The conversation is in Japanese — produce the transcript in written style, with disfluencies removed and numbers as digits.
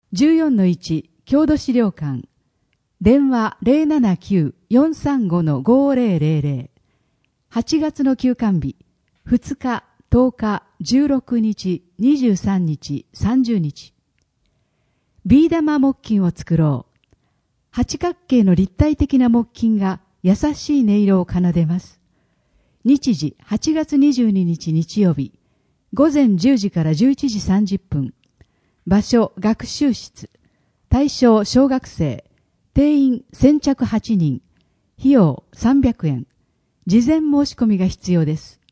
14-1 郷土資料館電話 079-435-5000 8月の休館日2日、10日、16日、23日、30日ビー玉木琴を作ろう。八角形の立体的な木琴が優しい音色を奏でます。日時8月22日日曜日午前10時から11時30分場所学習室対象小学生定員先着8人費用300円事前申し込みが必要です。